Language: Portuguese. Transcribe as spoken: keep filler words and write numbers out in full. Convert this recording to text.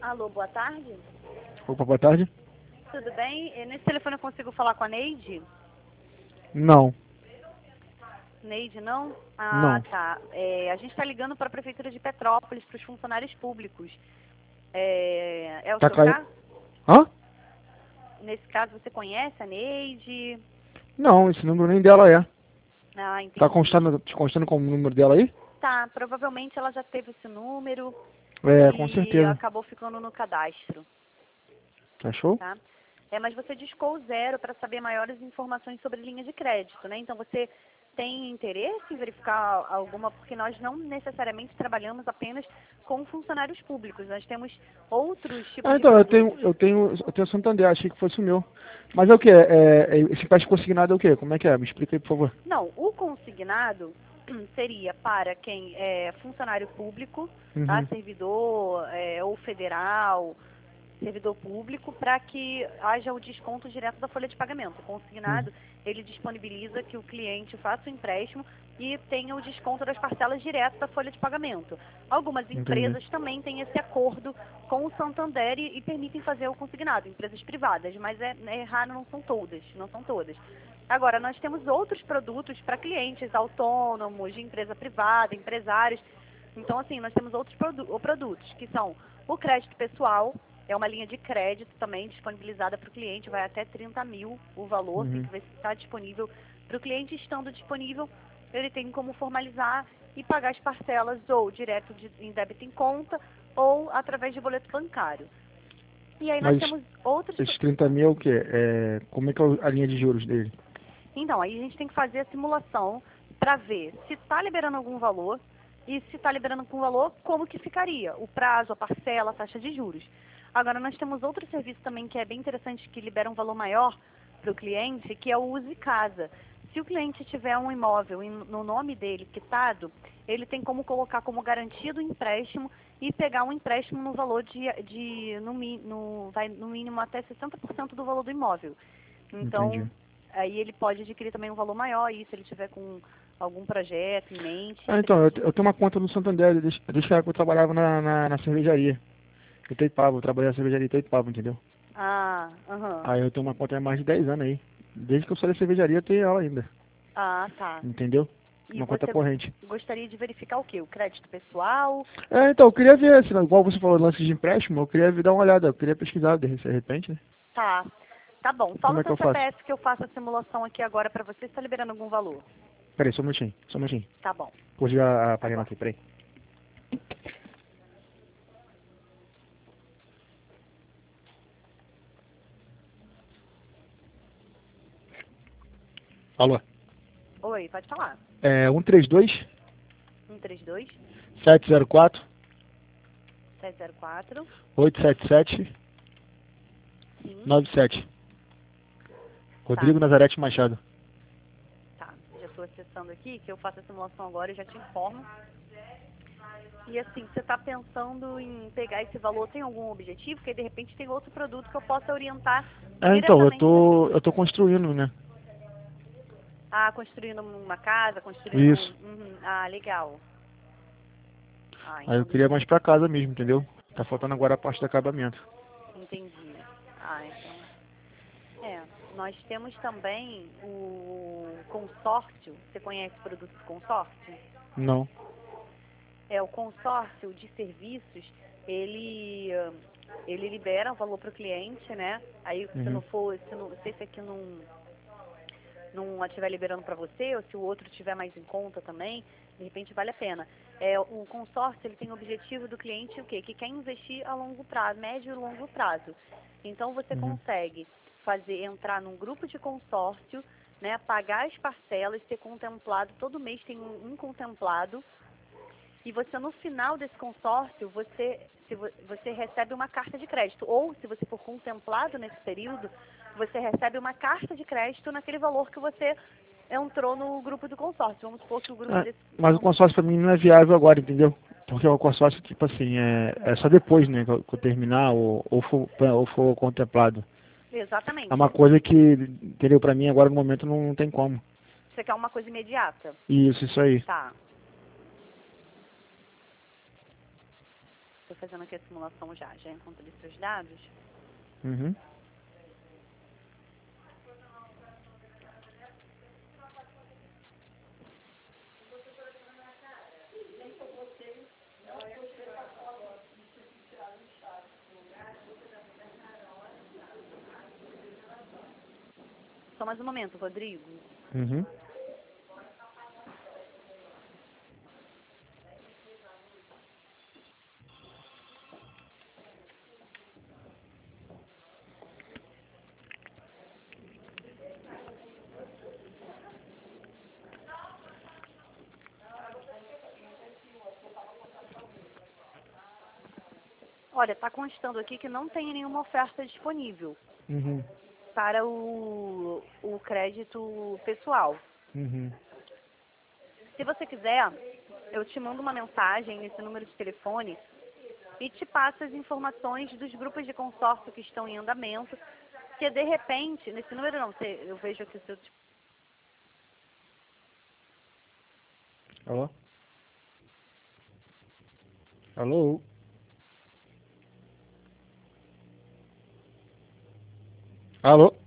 Alô, boa tarde. Opa, boa tarde. Tudo bem? Eh, Nesse telefone eu consigo falar com a Neide? Não, Neide, não? Ah, não. tá. É, a gente está ligando para a Prefeitura de Petrópolis, para os funcionários públicos. É, é o Tá seu caindo. caso? Hã? Nesse caso, você conhece a Neide? Não, esse número nem dela é. Ah, Tá entendi. constando, te constando como o número dela aí? Tá, provavelmente ela já teve esse número É, com e certeza. acabou ficando no cadastro, Achou? tá? É, mas você discou o zero para saber maiores informações sobre linha de crédito, né? Então você tem interesse em verificar alguma, porque nós não necessariamente trabalhamos apenas com funcionários públicos, nós temos outros tipos Ah, de então, eu tenho, produtos. eu tenho, eu tenho Santander, achei que fosse o meu. Mas é o que? É, é, esse empréstimo consignado é o quê? Como é que é? Me explica aí, por favor. Não, o consignado seria para quem é funcionário público, tá? Uhum, Servidor é, ou federal, servidor público, para que haja o desconto direto da folha de pagamento. O uhum, consignado, ele disponibiliza que o cliente faça o empréstimo e tenha o desconto das parcelas direto da folha de pagamento. Algumas entendi. empresas também têm esse acordo com o Santander e, e permitem fazer o consignado, empresas privadas, mas é, é raro, não são todas, não são todas. Agora, nós temos outros produtos para clientes autônomos, de empresa privada, empresários. Então, assim, nós temos outros produ produtos, que são o crédito pessoal, é uma linha de crédito também disponibilizada para o cliente, vai até trinta mil o valor, tem Uhum, que ver se está disponível para o cliente. Estando disponível, ele tem como formalizar e pagar as parcelas ou direto de, em débito em conta ou através de boleto bancário. E aí nós Mas temos outros... esses trinta mil é o quê? É, como é que é a linha de juros dele? Então, aí a gente tem que fazer a simulação para ver se está liberando algum valor e se está liberando algum valor, como que ficaria o prazo, a parcela, a taxa de juros. Agora, nós temos outro serviço também que é bem interessante, que libera um valor maior para o cliente, que é o Use Casa. Se o cliente tiver um imóvel no nome dele quitado, ele tem como colocar como garantia do empréstimo e pegar um empréstimo no valor de, de no, no, vai, no mínimo até sessenta por cento do valor do imóvel. Então, Entendi. aí ele pode adquirir também um valor maior, e se ele tiver com algum projeto em mente, Ah, então, eu, te- eu tenho uma conta no Santander, desde, desde a época que eu trabalhava na, na, na cervejaria. Eu Itaipava, eu trabalhei na cervejaria Itaipava, entendeu? ah, aham, Aí eu tenho uma conta há mais de dez anos aí. Desde que eu saí da cervejaria eu tenho ela ainda, ah, tá. entendeu? E Uma conta você corrente. gostaria de verificar o quê? O crédito pessoal? É, então, eu queria ver, assim, igual você falou, lance de empréstimo, eu queria dar uma olhada, eu queria pesquisar de repente, né? Tá, tá bom. Fala Como o é que teu eu faço? C P F que eu faço a simulação aqui agora pra você, se tá liberando algum valor. Peraí, só um minutinho, só um minutinho. Tá bom, Vou ligar a página agora. aqui, peraí. Alô? Oi, pode falar. É um três dois, um três dois, sete zero quatro, sete zero quatro, oito sete sete, sim, nove sete. tá, Rodrigo Nazarete Machado. tá. Já estou acessando aqui, que eu faço a simulação agora e já te informo. E assim, você está pensando em pegar esse valor, tem algum objetivo? Porque de repente tem outro produto que eu possa orientar É, então, eu diretamente para tô, ti. eu tô construindo, né? Ah, construindo uma casa, construindo um... Isso. Uhum. Ah, legal. Ah, Aí eu então queria deixa eu... mais pra casa mesmo, entendeu? Tá faltando agora a parte do acabamento. Entendi. Ah, então... É, nós temos também o consórcio. Você conhece o produto do consórcio? Não. É, o consórcio de serviços, ele, ah, ele libera o valor para o cliente, né? Aí se não Uhum. for, se, não, se esse aqui não, não estiver liberando para você, ou se o outro tiver mais em conta também, de repente vale a pena. É, o consórcio, ele tem o objetivo do cliente o quê? Que quer investir a longo prazo, médio e longo prazo. Então você Uhum. consegue fazer, entrar num grupo de consórcio, né, pagar as parcelas, ser contemplado, todo mês tem um, um contemplado, e você, no final desse consórcio, você, se vo- você recebe uma carta de crédito. Ou, se você for contemplado nesse período, você recebe uma carta de crédito naquele valor que você entrou no grupo do consórcio. Vamos supor que o grupo É, desse... mas o consórcio pra mim não é viável agora, entendeu? Porque o consórcio, tipo assim, é, é só depois, né, que eu, que eu terminar ou, ou, for, ou for contemplado. É uma Exatamente. coisa que, entendeu, pra mim agora no momento não, não tem como. Você quer uma coisa imediata. Isso, isso aí. Tá. Estou fazendo aqui a simulação já. Já encontrei seus dados. Uhum. Só mais um momento, Rodrigo. Uhum. Olha, está constando aqui que não tem nenhuma oferta disponível Uhum. para o, o crédito pessoal. Uhum. Se você quiser, eu te mando uma mensagem nesse número de telefone e te passo as informações dos grupos de consórcio que estão em andamento, que de repente, nesse número não, você- eu vejo aqui o seu... Alô? Alô? Alô?